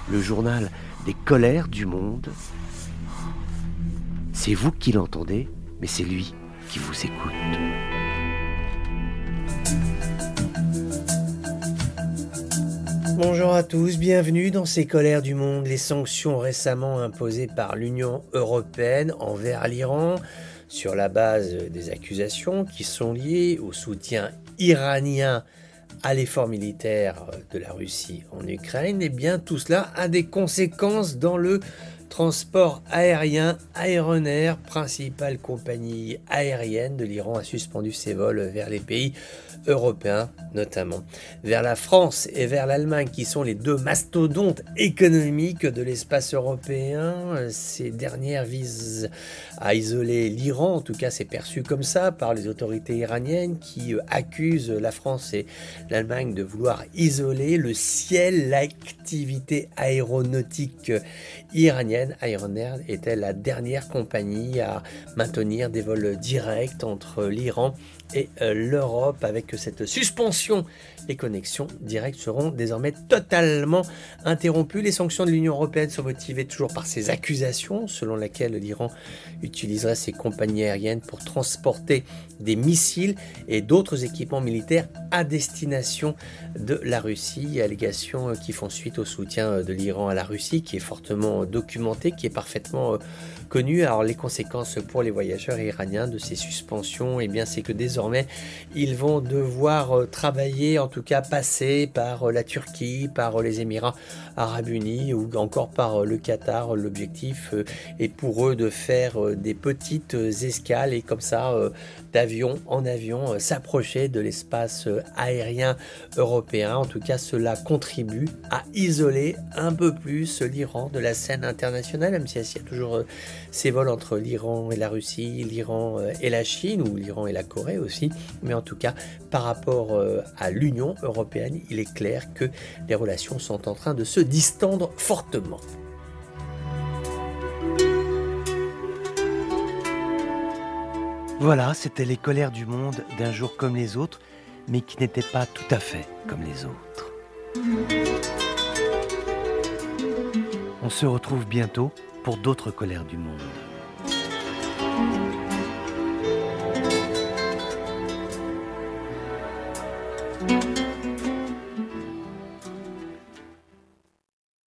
le journal des colères du monde. C'est vous qui l'entendez, mais c'est lui qui vous écoute. Bonjour à tous, bienvenue dans ces colères du monde. Les sanctions récemment imposées par l'Union européenne envers l'Iran sur la base des accusations qui sont liées au soutien iranien à l'effort militaire de la Russie en Ukraine, et bien tout cela a des conséquences dans le transport aérien. Aeronair, principale compagnie aérienne de l'Iran, a suspendu ses vols vers les pays européens, notamment vers la France et vers l'Allemagne, qui sont les deux mastodontes économiques de l'espace européen. Ces dernières visent à isoler l'Iran, en tout cas c'est perçu comme ça par les autorités iraniennes, qui accusent la France et l'Allemagne de vouloir isoler le ciel, l'activité aéronautique iranienne. Aeronair était la dernière compagnie à maintenir des vols directs entre l'Iran et l'Europe. Avec cette suspension, les connexions directes seront désormais totalement interrompues. Les sanctions de l'Union européenne sont motivées toujours par ces accusations selon lesquelles l'Iran utiliserait ses compagnies aériennes pour transporter des missiles et d'autres équipements militaires à destination de la Russie. Allégations qui font suite au soutien de l'Iran à la Russie, qui est fortement documenté, qui est parfaitement connu. Alors les conséquences pour les voyageurs iraniens de ces suspensions, eh bien c'est que désormais ils vont devoir travailler, en tout cas passer par la Turquie, par les Émirats Arabes Unis ou encore par le Qatar. L'objectif est pour eux de faire des petites escales et comme ça d'avion en avion s'approcher de l'espace aérien européen. En tout cas, cela contribue à isoler un peu plus l'Iran de la scène internationale, même s'il y a toujours ces vols entre l'Iran et la Russie, l'Iran et la Chine, ou l'Iran et la Corée aussi. Mais en tout cas, par rapport à l'Union européenne, il est clair que les relations sont en train de se distendre fortement. Voilà, c'était les colères du monde d'un jour comme les autres, mais qui n'étaient pas tout à fait comme les autres. On se retrouve bientôt pour d'autres colères du monde.